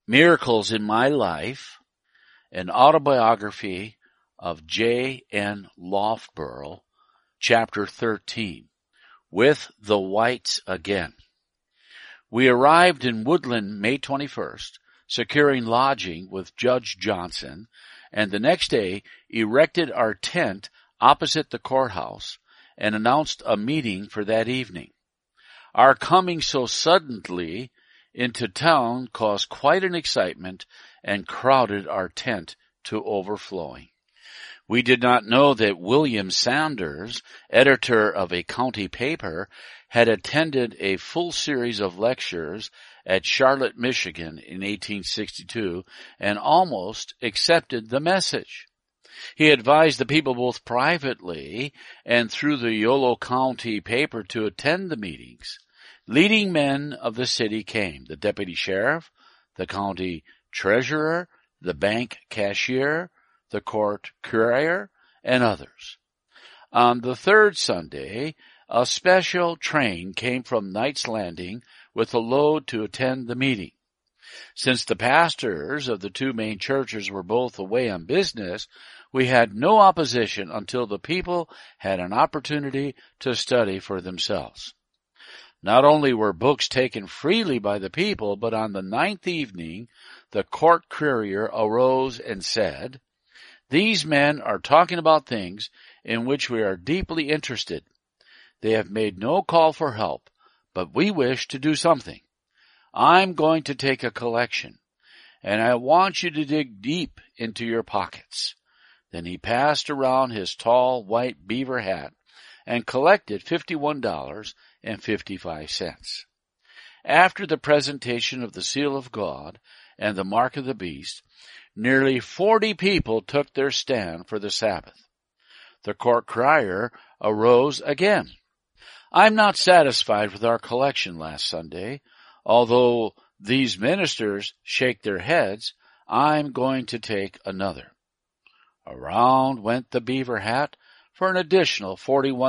Miracles in My Life, an autobiography of J. N. Loughborough, Chapter 13, With the Whites Again. We arrived in Woodland May 21st, securing lodging with Judge Johnson, and the next day erected our tent opposite the courthouse and announced a meeting for that evening. Our coming so suddenly into town caused quite an excitement and crowded our tent to overflowing. We did not know that William Sanders, editor of a county paper, had attended a full series of lectures at Charlotte, Michigan in 1862 and almost accepted the message. He advised the people both privately and through the Yolo County paper to attend the meetings. Leading men of the city came: the deputy sheriff, the county treasurer, the bank cashier, the court courier, and others. On the third Sunday, a special train came from Knight's Landing with a load to attend the meeting. Since the pastors of the two main churches were both away on business, we had no opposition until the people had an opportunity to study for themselves. Not only were books taken freely by the people, but on the ninth evening, the court courier arose and said, "These men are talking about things in which we are deeply interested. They have made no call for help, but we wish to do something. I'm going to take a collection, and I want you to dig deep into your pockets." Then he passed around his tall white beaver hat and collected $51.55. After the presentation of the seal of God and the mark of the beast, nearly 40 people took their stand for the Sabbath. The court crier arose again. "I'm not satisfied with our collection last Sunday. Although these ministers shake their heads, I'm going to take another." Around went the beaver hat for an additional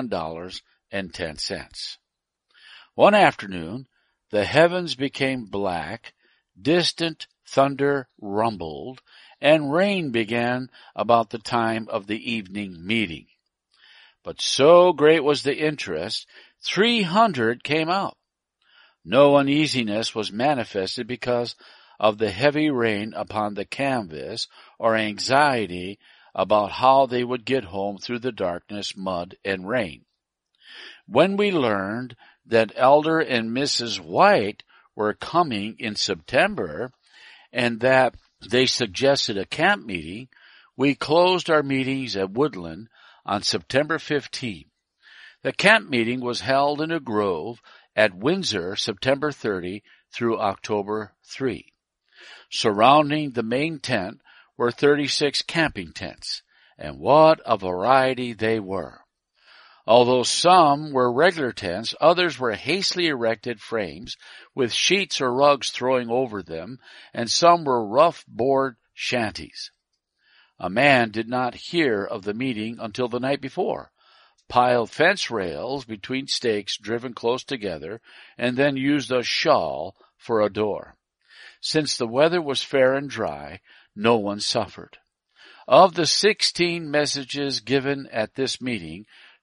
$41.10. One afternoon, the heavens became black, distant thunder rumbled, and rain began about the time of the evening meeting. But so great was the interest, 300 came out. No uneasiness was manifested because of the heavy rain upon the canvas or anxiety about how they would get home through the darkness, mud, and rain. When we learned that Elder and Mrs. White were coming in September and that they suggested a camp meeting, we closed our meetings at Woodland on September 15. The camp meeting was held in a grove at Windsor September 30 through October 3. Surrounding the main tent were 36 camping tents, and what a variety they were. Although some were regular tents, others were hastily erected frames with sheets or rugs throwing over them, and some were rough board shanties. A man did not hear of the meeting until the night before, piled fence rails between stakes driven close together, and then used a shawl for a door. Since the weather was fair and dry, no one suffered. Of the 16 messages given at this meeting,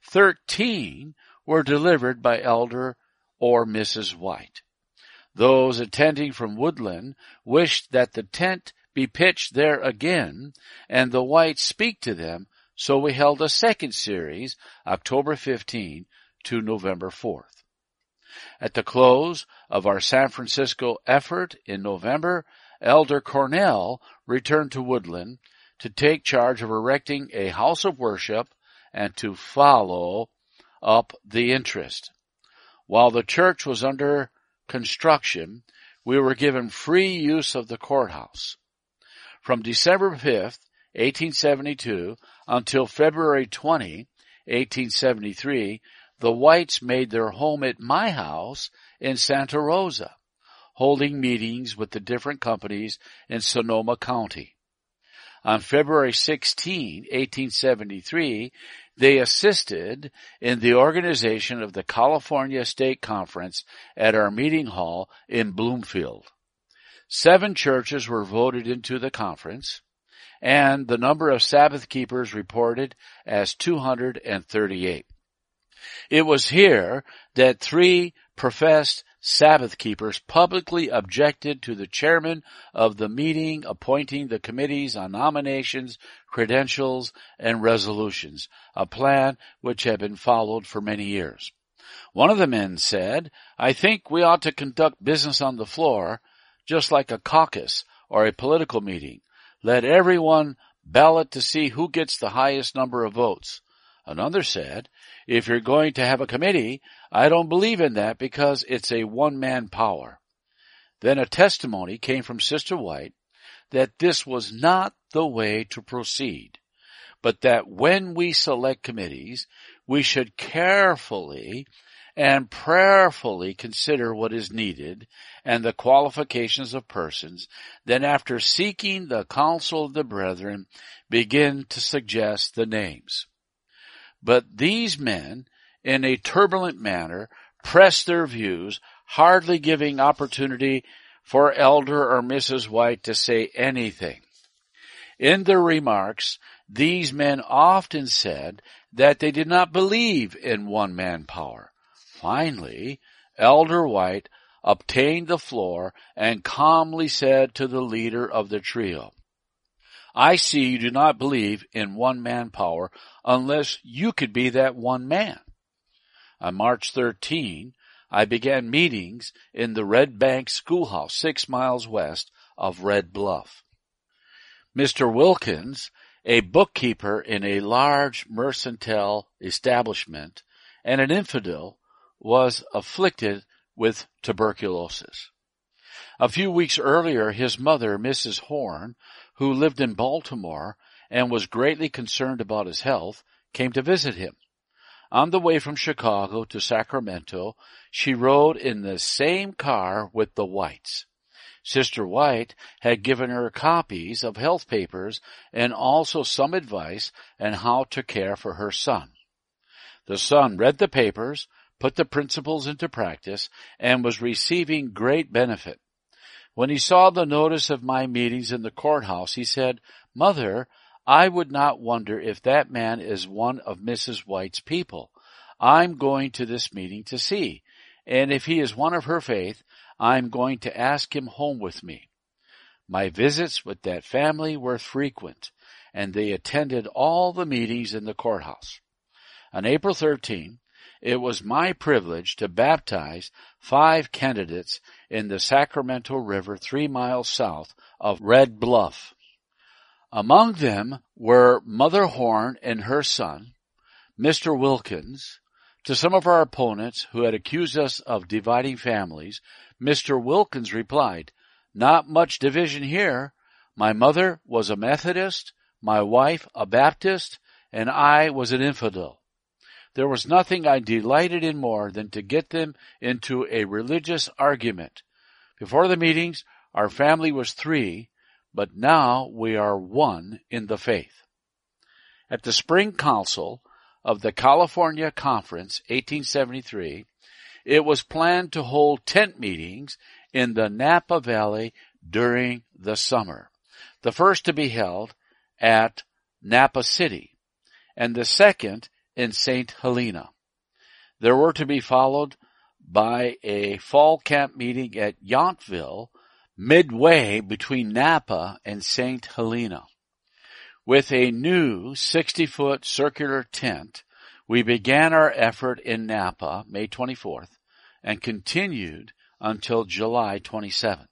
13 were delivered by Elder or Mrs. White. Those attending from Woodland wished that the tent be pitched there again and the Whites speak to them, so we held a second series, October 15 to November 4th. At the close of our San Francisco effort in November, Elder Cornell returned to Woodland to take charge of erecting a house of worship and to follow up the interest. While the church was under construction, we were given free use of the courthouse. From December 5th, 1872, until February 20, 1873, the Whites made their home at my house in Santa Rosa, holding meetings with the different companies in Sonoma County. On February 16, 1873, they assisted in the organization of the California State Conference at our meeting hall in Bloomfield. 7 churches were voted into the conference, and the number of Sabbath keepers reported as 238. It was here that 3 professed Sabbath keepers publicly objected to the chairman of the meeting appointing the committees on nominations, credentials, and resolutions, a plan which had been followed for many years. One of the men said, "I think we ought to conduct business on the floor just like a caucus or a political meeting. Let everyone ballot to see who gets the highest number of votes." Another said, "If you're going to have a committee, I don't believe in that because it's a one-man power." Then a testimony came from Sister White that this was not the way to proceed, but that when we select committees, we should carefully and prayerfully consider what is needed and the qualifications of persons, then after seeking the counsel of the brethren, begin to suggest the names. But these men, in a turbulent manner, pressed their views, hardly giving opportunity for Elder or Mrs. White to say anything. In their remarks, these men often said that they did not believe in one-man power. Finally, Elder White obtained the floor and calmly said to the leader of the trio, "I see you do not believe in one-man power unless you could be that one man." On March 13, I began meetings in the Red Bank Schoolhouse, 6 miles west of Red Bluff. Mr. Wilkins, a bookkeeper in a large mercantile establishment and an infidel, was afflicted with tuberculosis. A few weeks earlier, his mother, Mrs. Horn, who lived in Baltimore and was greatly concerned about his health, came to visit him. On the way from Chicago to Sacramento, she rode in the same car with the Whites. Sister White had given her copies of health papers and also some advice on how to care for her son. The son read the papers, put the principles into practice, and was receiving great benefit. When he saw the notice of my meetings in the courthouse, he said, "Mother, I would not wonder if that man is one of Mrs. White's people. I'm going to this meeting to see, and if he is one of her faith, I'm going to ask him home with me." My visits with that family were frequent, and they attended all the meetings in the courthouse. On April 13, it was my privilege to baptize 5 candidates in the Sacramento River 3 miles south of Red Bluff. Among them were Mother Horn and her son, Mr. Wilkins. To some of our opponents who had accused us of dividing families, Mr. Wilkins replied, "Not much division here. My mother was a Methodist, my wife a Baptist, and I was an infidel. There was nothing I delighted in more than to get them into a religious argument. Before the meetings, our family was 3, but now we are 1 in the faith." At the Spring Council of the California Conference, 1873, it was planned to hold tent meetings in the Napa Valley during the summer, the first to be held at Napa City, and the second in St. Helena. There were to be followed by a fall camp meeting at Yountville, midway between Napa and St. Helena. With a new 60-foot circular tent, we began our effort in Napa, May 24th, and continued until July 27th.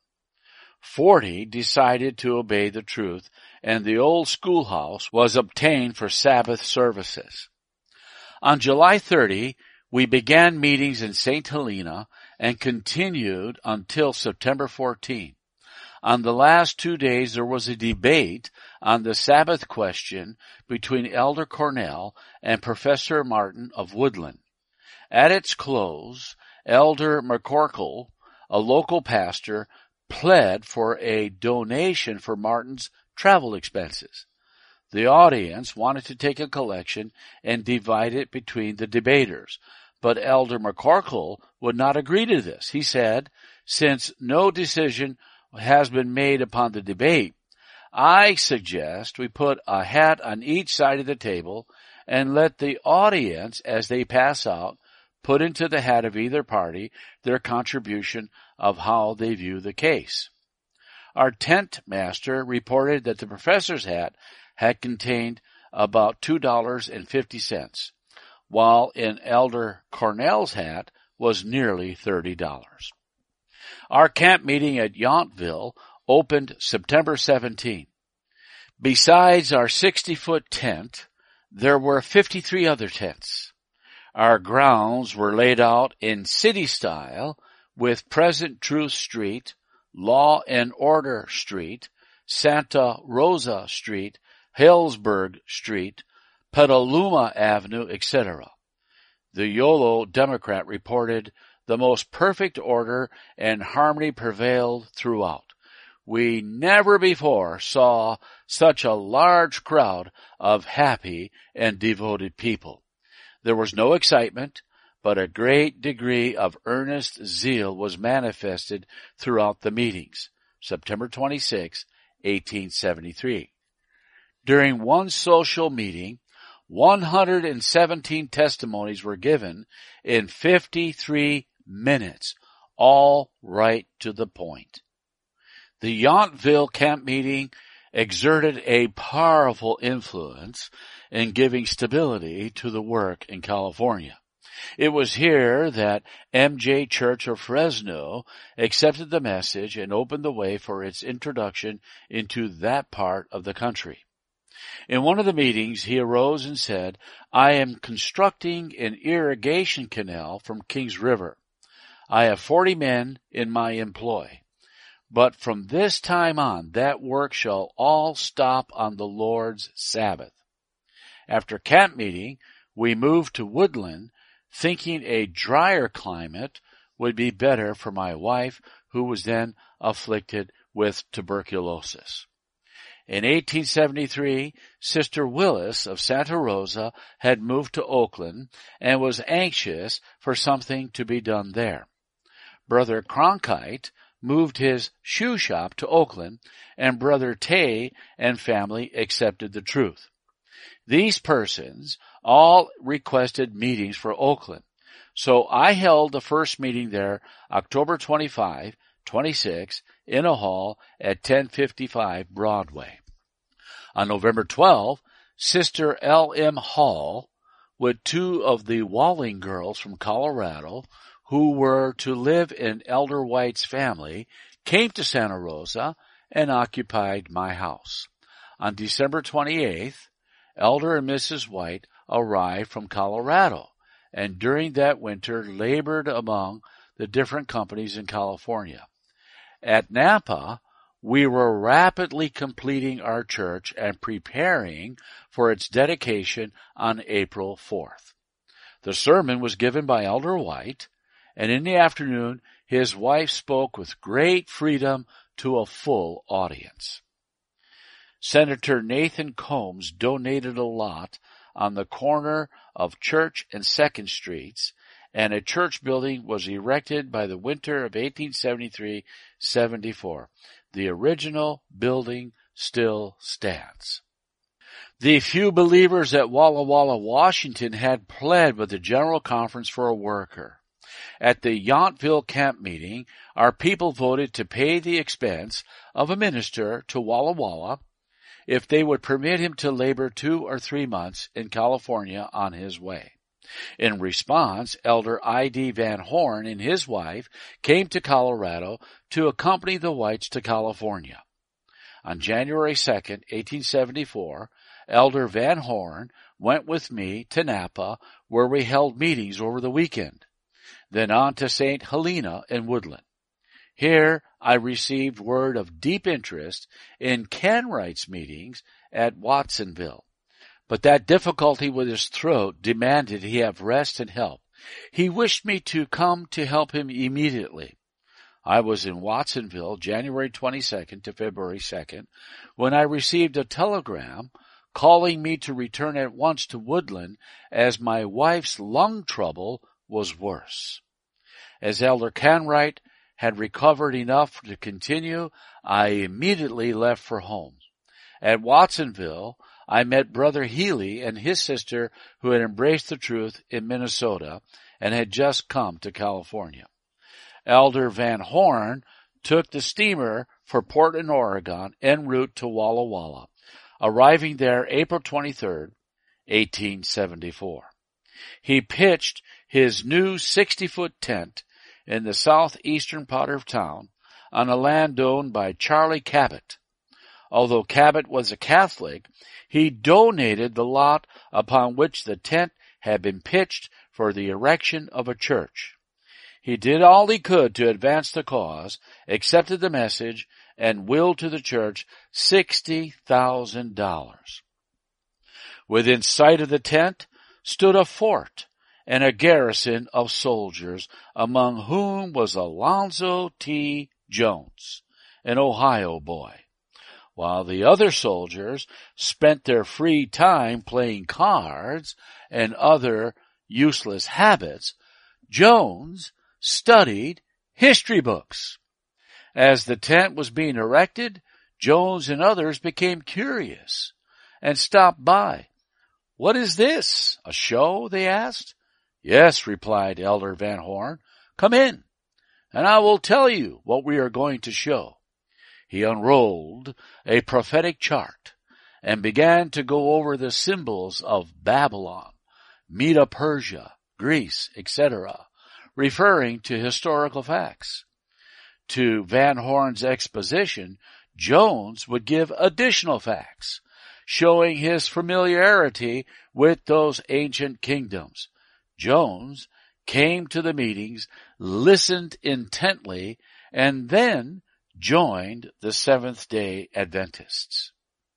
40 decided to obey the truth, and the old schoolhouse was obtained for Sabbath services. On July 30, we began meetings in St. Helena and continued until September 14. On the last 2 days, there was a debate on the Sabbath question between Elder Cornell and Professor Martin of Woodland. At its close, Elder McCorkle, a local pastor, pled for a donation for Martin's travel expenses. The audience wanted to take a collection and divide it between the debaters, but Elder McCorkle would not agree to this. He said, since no decision has been made upon the debate, I suggest we put a hat on each side of the table and let the audience, as they pass out, put into the hat of either party their contribution of how they view the case. Our tent master reported that the professor's hat had contained about $2.50, while in Elder Cornell's hat was nearly $30. Our camp meeting at Yountville opened September 17. Besides our 60-foot tent, there were 53 other tents. Our grounds were laid out in city style with Present Truth Street, Law and Order Street, Santa Rosa Street, Hillsburg Street, Petaluma Avenue, etc. The Yolo Democrat reported the most perfect order and harmony prevailed throughout. We never before saw such a large crowd of happy and devoted people. There was no excitement, but a great degree of earnest zeal was manifested throughout the meetings. September 26, 1873. During one social meeting, 117 testimonies were given in 53 minutes, all right to the point. The Yountville camp meeting exerted a powerful influence in giving stability to the work in California. It was here that M.J. Church of Fresno accepted the message and opened the way for its introduction into that part of the country. In one of the meetings, he arose and said, "I am constructing an irrigation canal from Kings River. I have 40 men in my employ. But from this time on, that work shall all stop on the Lord's Sabbath." After camp meeting, we moved to Woodland, thinking a drier climate would be better for my wife, who was then afflicted with tuberculosis. In 1873, Sister Willis of Santa Rosa had moved to Oakland and was anxious for something to be done there. Brother Cronkite moved his shoe shop to Oakland, and Brother Tay and family accepted the truth. These persons all requested meetings for Oakland, so I held the first meeting there October 25, 26, in a hall at 1055 Broadway. On November 12, Sister L.M. Hall, with two of the Walling girls from Colorado, who were to live in Elder White's family, came to Santa Rosa and occupied my house. On December 28th, Elder and Mrs. White arrived from Colorado, and during that winter labored among the different companies in California. At Napa, we were rapidly completing our church and preparing for its dedication on April 4th. The sermon was given by Elder White, and in the afternoon his wife spoke with great freedom to a full audience. Senator Nathan Combs donated a lot on the corner of Church and 2nd Streets, and a church building was erected by the winter of 1873-74. The original building still stands. The few believers at Walla Walla, Washington had pled with the General Conference for a worker. At the Yountville camp meeting, our people voted to pay the expense of a minister to Walla Walla if they would permit him to labor 2 or 3 months in California on his way. In response, Elder I.D. Van Horn and his wife came to Colorado to accompany the Whites to California. On January 2, 1874, Elder Van Horn went with me to Napa, where we held meetings over the weekend, then on to St. Helena and Woodland. Here I received word of deep interest in Ken Wright's meetings at Watsonville, but that difficulty with his throat demanded he have rest and help. He wished me to come to help him immediately. I was in Watsonville January 22nd to February 2nd when I received a telegram calling me to return at once to Woodland as my wife's lung trouble was worse. As Elder Canwright had recovered enough to continue, I immediately left for home. At Watsonville, I met Brother Healy and his sister who had embraced the truth in Minnesota and had just come to California. Elder Van Horn took the steamer for Portland, Oregon, en route to Walla Walla, arriving there April 23rd, 1874. He pitched his new 60-foot tent in the southeastern part of town on a land owned by Charlie Cabot. Although Cabot was a Catholic, he donated the lot upon which the tent had been pitched for the erection of a church. He did all he could to advance the cause, accepted the message, and willed to the church $60,000. Within sight of the tent stood a fort and a garrison of soldiers, among whom was Alonzo T. Jones, an Ohio boy. While the other soldiers spent their free time playing cards and other useless habits, Jones studied history books. As the tent was being erected, Jones and others became curious and stopped by. "What is this, a show?" they asked. "Yes," replied Elder Van Horn. "Come in, and I will tell you what we are going to show." He unrolled a prophetic chart and began to go over the symbols of Babylon, Medo-Persia, Greece, etc., referring to historical facts. To Van Horn's exposition, Jones would give additional facts, showing his familiarity with those ancient kingdoms. Jones came to the meetings, listened intently, and then joined the Seventh-day Adventists.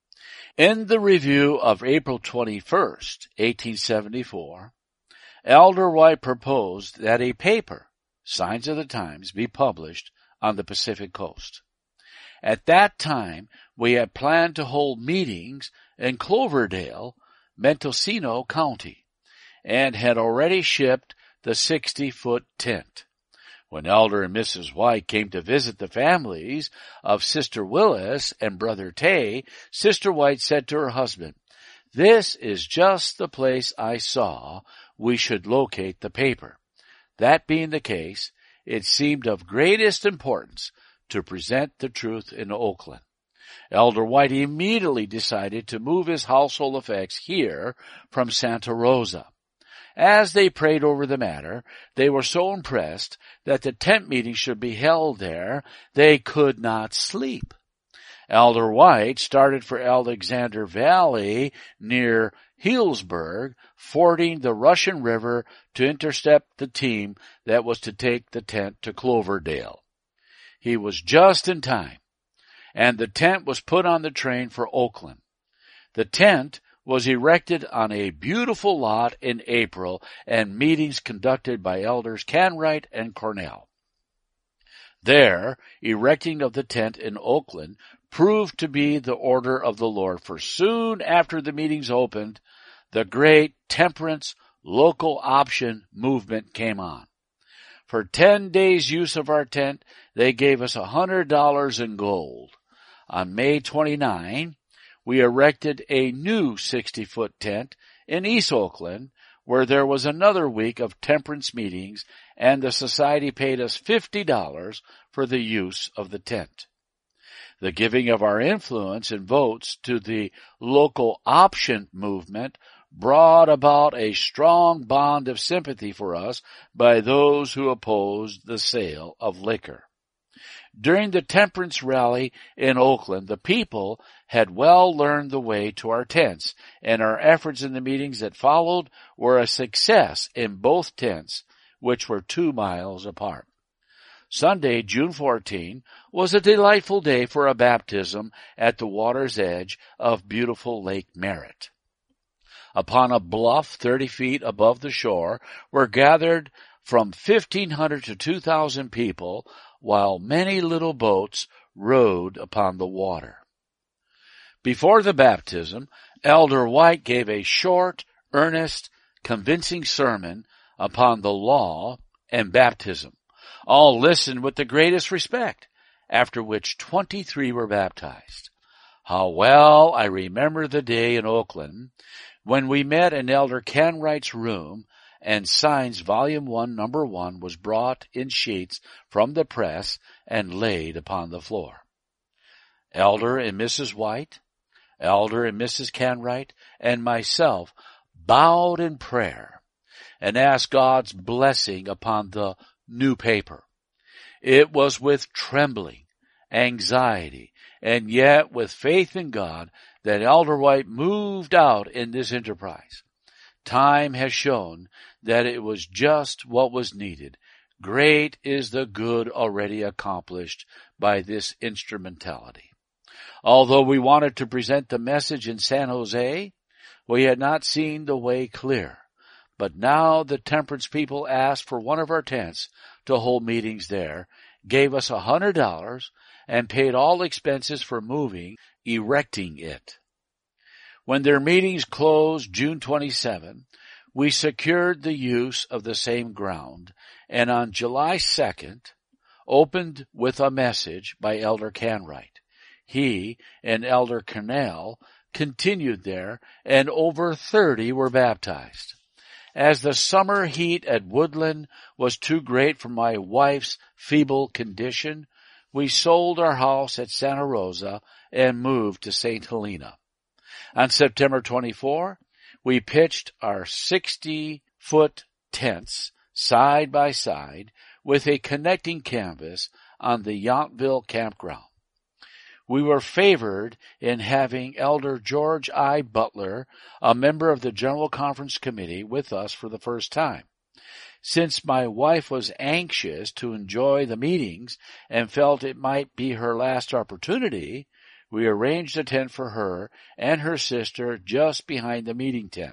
In the review of April 21st, 1874, Elder White proposed that a paper, Signs of the Times, be published on the Pacific Coast. At that time, we had planned to hold meetings in Cloverdale, Mendocino County, and had already shipped the 60-foot tent. When Elder and Mrs. White came to visit the families of Sister Willis and Brother Tay, Sister White said to her husband, "This is just the place I saw we should locate the paper." That being the case, it seemed of greatest importance to present the truth in Oakland. Elder White immediately decided to move his household effects here from Santa Rosa. As they prayed over the matter, they were so impressed that the tent meeting should be held there, they could not sleep. Elder White started for Alexander Valley near Healdsburg, fording the Russian River to intercept the team that was to take the tent to Cloverdale. He was just in time, and the tent was put on the train for Oakland. The tent was erected on a beautiful lot in April, and meetings conducted by Elders Canwright and Cornell. Their erecting of the tent in Oakland proved to be the order of the Lord, for soon after the meetings opened, the great temperance local option movement came on. For 10 days' use of our tent, they gave us $100 in gold. On May 29, we erected a new 60-foot tent in East Oakland, where there was another week of temperance meetings, and the society paid us $50 for the use of the tent. The giving of our influence and votes to the local option movement brought about a strong bond of sympathy for us by those who opposed the sale of liquor. During the temperance rally in Oakland, the people had well learned the way to our tents, and our efforts in the meetings that followed were a success in both tents, which were 2 miles apart. Sunday, June 14, was a delightful day for a baptism at the water's edge of beautiful Lake Merritt. Upon a bluff 30 feet above the shore were gathered from 1,500 to 2,000 people, while many little boats rode upon the water. Before the baptism, Elder White gave a short, earnest, convincing sermon upon the law and baptism. All listened with the greatest respect, after which 23 were baptized. How well I remember the day in Oakland when we met in Elder Canwright's room and Signs Volume 1, Number 1 was brought in sheets from the press and laid upon the floor. Elder and Mrs. White, Elder and Mrs. Canwright, and myself bowed in prayer and asked God's blessing upon the new paper. It was with trembling, anxiety, and yet with faith in God that Elder White moved out in this enterprise. Time has shown that it was just what was needed. Great is the good already accomplished by this instrumentality. Although we wanted to present the message in San Jose, we had not seen the way clear. But now the temperance people asked for one of our tents to hold meetings there, gave us $100, and paid all expenses for erecting it. When their meetings closed June 27, we secured the use of the same ground, and on July 2nd, opened with a message by Elder Canwright. He and Elder Cornell continued there, and over 30 were baptized. As the summer heat at Woodland was too great for my wife's feeble condition, we sold our house at Santa Rosa and moved to St. Helena. On September 24, we pitched our 60-foot tents side by side with a connecting canvas on the Yountville campground. We were favored in having Elder George I. Butler, a member of the General Conference Committee, with us for the first time. Since my wife was anxious to enjoy the meetings and felt it might be her last opportunity, we arranged a tent for her and her sister just behind the meeting tent.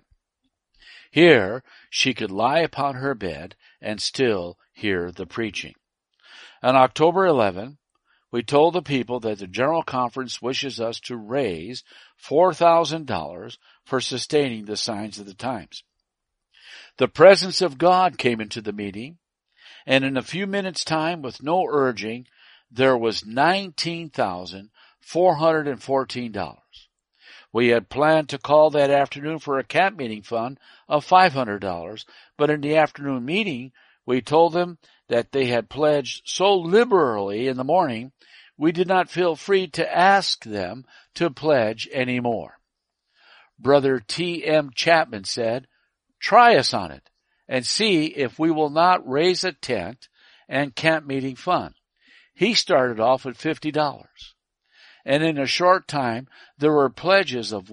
Here she could lie upon her bed and still hear the preaching. On October 11, we told the people that the General Conference wishes us to raise $4,000 for sustaining the Signs of the Times. The presence of God came into the meeting, and in a few minutes' time, with no urging, there was $19,414. We had planned to call that afternoon for a camp meeting fund of $500, but in the afternoon meeting, we told them that they had pledged so liberally in the morning, we did not feel free to ask them to pledge any more. Brother T.M. Chapman said, "Try us on it and see if we will not raise a tent and camp meeting fund." He started off with $50. And in a short time, there were pledges of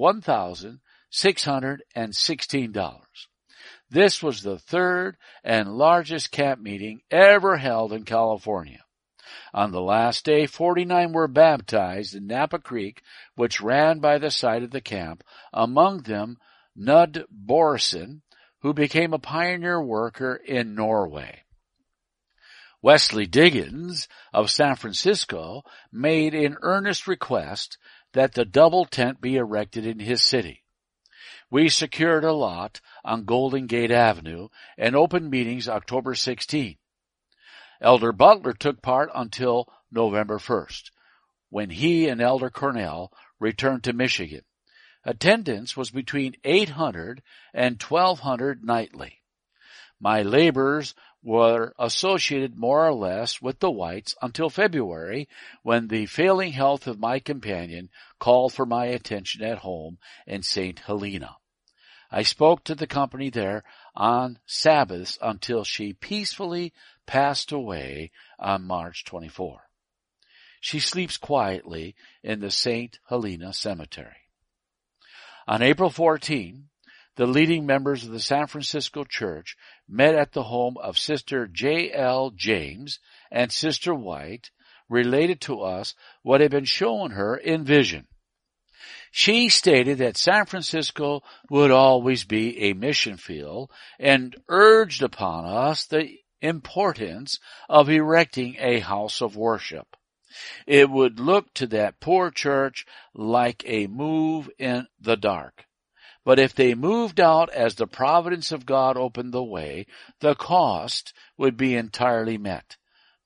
$1,616. This was the third and largest camp meeting ever held in California. On the last day, 49 were baptized in Napa Creek, which ran by the side of the camp, among them Nud Borison, who became a pioneer worker in Norway. Wesley Diggins of San Francisco made an earnest request that the double tent be erected in his city. We secured a lot on Golden Gate Avenue and opened meetings October 16. Elder Butler took part until November 1st, when he and Elder Cornell returned to Michigan. Attendance was between 800 and 1,200 nightly. My labors were associated more or less with the Whites until February, when the failing health of my companion called for my attention at home in St. Helena. I spoke to the company there on Sabbaths until she peacefully passed away on March 24. She sleeps quietly in the St. Helena Cemetery. On April 14, the leading members of the San Francisco Church met at the home of Sister J.L. James and Sister White, related to us what had been shown her in vision. She stated that San Francisco would always be a mission field and urged upon us the importance of erecting a house of worship. It would look to that poor church like a move in the dark. But if they moved out as the providence of God opened the way, the cost would be entirely met.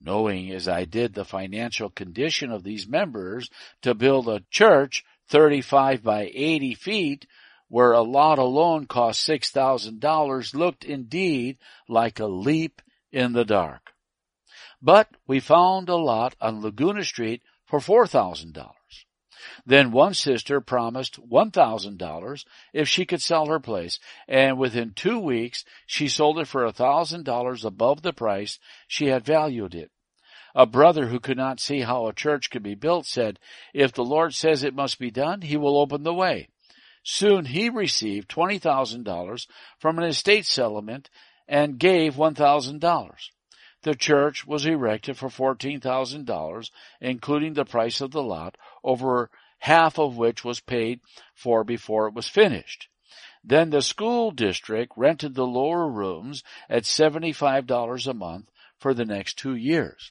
Knowing as I did the financial condition of these members to build a church 35 by 80 feet, where a lot alone cost $6,000, looked indeed like a leap in the dark. But we found a lot on Laguna Street for $4,000. Then one sister promised $1,000 if she could sell her place, and within 2 weeks she sold it for $1,000 above the price she had valued it. A brother who could not see how a church could be built said, "If the Lord says it must be done, He will open the way." Soon he received $20,000 from an estate settlement and gave $1,000. The church was erected for $14,000, including the price of the lot, over half of which was paid for before it was finished. Then the school district rented the lower rooms at $75 a month for the next 2 years.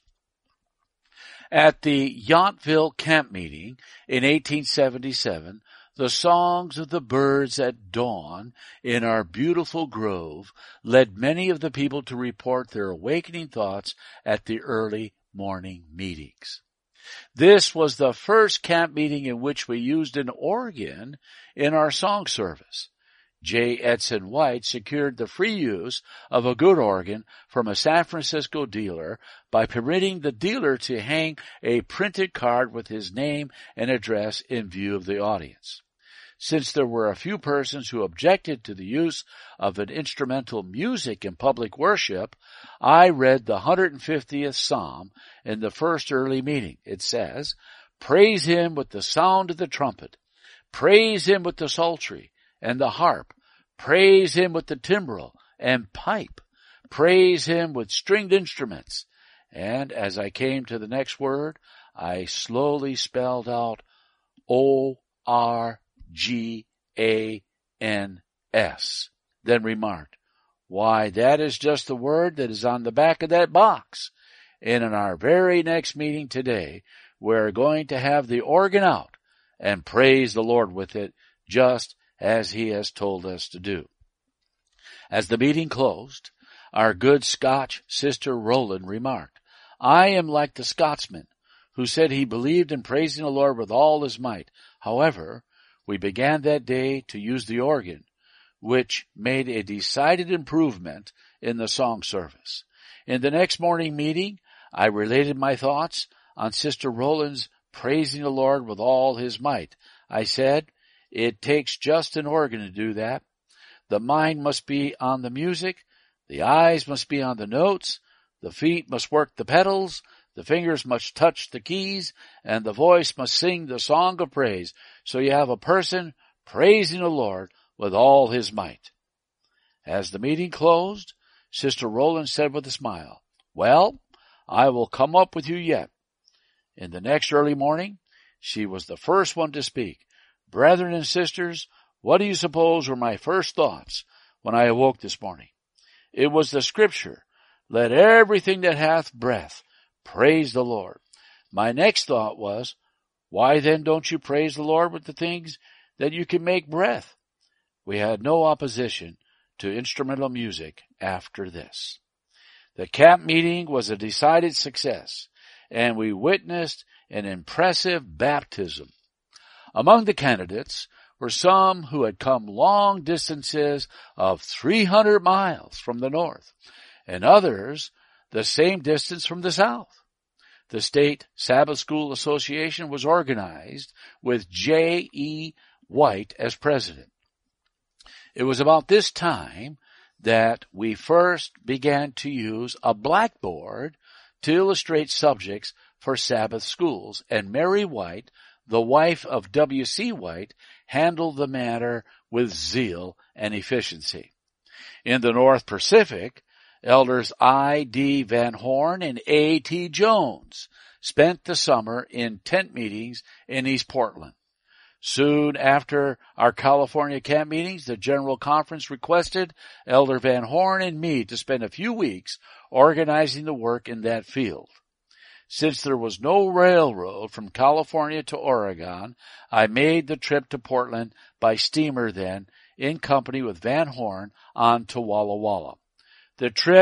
At the Yountville camp meeting in 1877, the songs of the birds at dawn in our beautiful grove led many of the people to report their awakening thoughts at the early morning meetings. This was the first camp meeting in which we used an organ in our song service. J. Edson White secured the free use of a good organ from a San Francisco dealer by permitting the dealer to hang a printed card with his name and address in view of the audience. Since there were a few persons who objected to the use of an instrumental music in public worship, I read the 150th Psalm in the first early meeting. It says, "Praise Him with the sound of the trumpet. Praise Him with the psaltery and the harp. Praise Him with the timbrel and pipe. Praise Him with stringed instruments." And as I came to the next word, I slowly spelled out ORGANS, then remarked, "Why, that is just the word that is on the back of that box. And in our very next meeting today, we're going to have the organ out and praise the Lord with it, just as He has told us to do." As the meeting closed, our good Scotch sister Rowland remarked, "I am like the Scotsman who said he believed in praising the Lord with all his might. However, we began that day to use the organ, which made a decided improvement in the song service. In the next morning meeting, I related my thoughts on Sister Rowland's praising the Lord with all his might. I said, it takes just an organ to do that. The mind must be on the music, the eyes must be on the notes, the feet must work the pedals, the fingers must touch the keys, and the voice must sing the song of praise. So you have a person praising the Lord with all his might." As the meeting closed, Sister Rowland said with a smile, "Well, I will come up with you yet." In the next early morning, she was the first one to speak. "Brethren and sisters, what do you suppose were my first thoughts when I awoke this morning? It was the scripture, 'Let everything that hath breath praise the Lord.' My next thought was, why then don't you praise the Lord with the things that you can make breath?" We had no opposition to instrumental music after this. The camp meeting was a decided success, and we witnessed an impressive baptism. Among the candidates were some who had come long distances of 300 miles from the north, and others the same distance from the south. The State Sabbath School Association was organized with J. E. White as president. It was about this time that we first began to use a blackboard to illustrate subjects for Sabbath schools, and Mary White, the wife of W.C. White, handled the matter with zeal and efficiency. In the North Pacific, Elders I.D. Van Horn and A.T. Jones spent the summer in tent meetings in East Portland. Soon after our California camp meetings, the General Conference requested Elder Van Horn and me to spend a few weeks organizing the work in that field. Since there was no railroad from California to Oregon, I made the trip to Portland by steamer then, in company with Van Horn, on to Walla Walla. The trip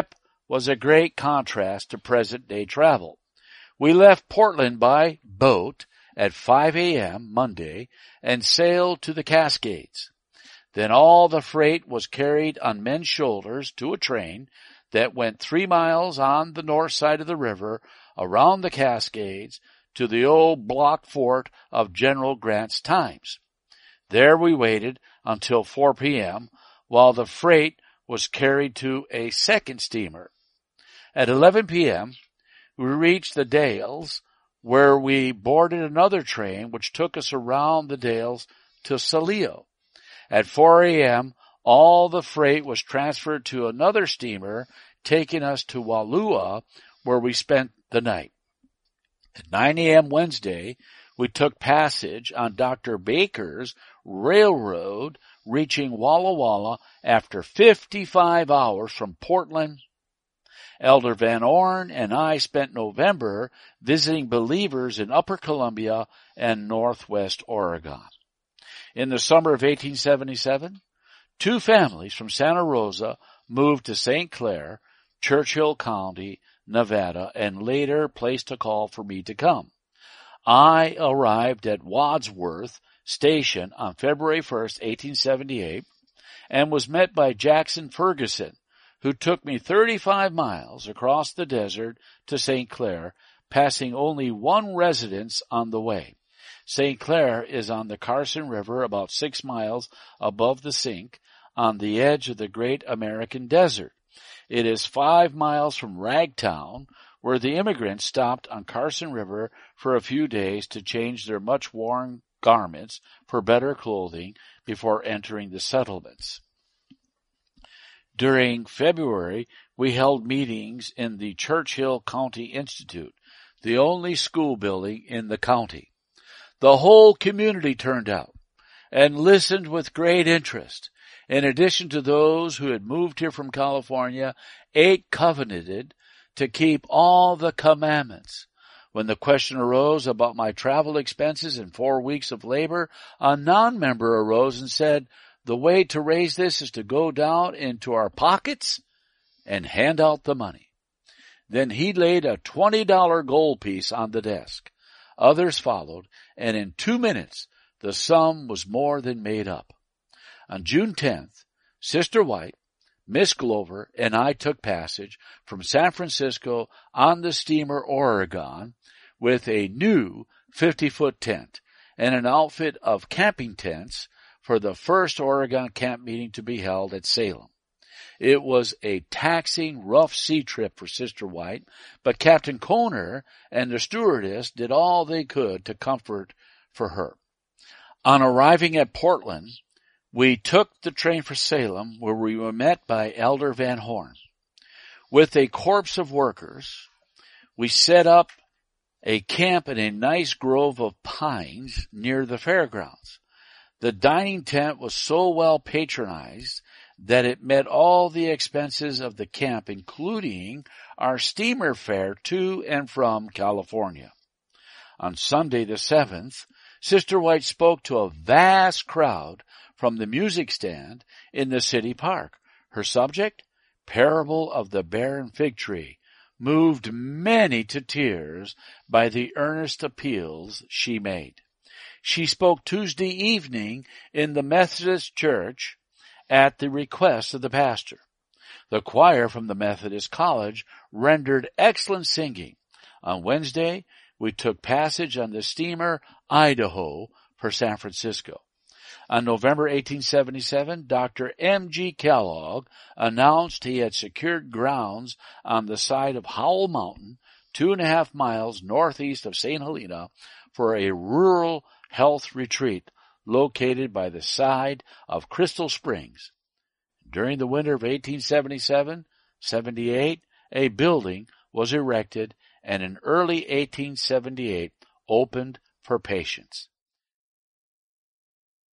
was a great contrast to present-day travel. We left Portland by boat at 5 a.m. Monday and sailed to the Cascades. Then all the freight was carried on men's shoulders to a train that went 3 miles on the north side of the river around the Cascades to the old block fort of General Grant's times. There we waited until 4 p.m. while the freight was carried to a second steamer. At 11 p.m., we reached the Dalles, where we boarded another train which took us around the Dalles to Salillo. At 4 a.m., all the freight was transferred to another steamer, taking us to Wallula, where we spent the night. At 9 a.m. Wednesday, we took passage on Dr. Baker's railroad, reaching Walla Walla after 55 hours from Portland. Elder Van Horn and I spent November visiting believers in Upper Columbia and Northwest Oregon. In the summer of 1877, 2 families from Santa Rosa moved to St. Clair, Churchill County, Nevada, and later placed a call for me to come. I arrived at Wadsworth Station on February 1st, 1878, and was met by Jackson Ferguson, who took me 35 miles across the desert to St. Clair, passing only one residence on the way. St. Clair is on the Carson River about 6 miles above the Sink, on the edge of the great American desert. It is 5 miles from Ragtown, where the immigrants stopped on Carson River for a few days to change their much-worn garments for better clothing before entering the settlements. During February, we held meetings in the Churchill County Institute, the only school building in the county. The whole community turned out and listened with great interest. In addition to those who had moved here from California, 8 covenanted to keep all the commandments. When the question arose about my travel expenses and 4 weeks of labor, a non-member arose and said, "The way to raise this is to go down into our pockets and hand out the money." Then he laid a $20 gold piece on the desk. Others followed, and in 2 minutes the sum was more than made up. On June 10th, Sister White, Miss Glover, and I took passage from San Francisco on the steamer Oregon with a new 50-foot tent and an outfit of camping tents for the first Oregon camp meeting to be held at Salem. It was a taxing, rough sea trip for Sister White, but Captain Kohner and the stewardess did all they could to comfort for her. On arriving at Portland, we took the train for Salem, where we were met by Elder Van Horn. With a corps of workers, we set up a camp in a nice grove of pines near the fairgrounds. The dining tent was so well patronized that it met all the expenses of the camp, including our steamer fare to and from California. On Sunday the 7th, Sister White spoke to a vast crowd from the music stand in the city park. Her subject, Parable of the Barren Fig Tree, moved many to tears by the earnest appeals she made. She spoke Tuesday evening in the Methodist Church at the request of the pastor. The choir from the Methodist College rendered excellent singing. On Wednesday, we took passage on the steamer Idaho for San Francisco. On November 1877, Dr. M.G. Kellogg announced he had secured grounds on the side of Howell Mountain, 2.5 miles northeast of St. Helena, for a rural health retreat located by the side of Crystal Springs. During the winter of 1877-78, a building was erected and in early 1878 opened for patients.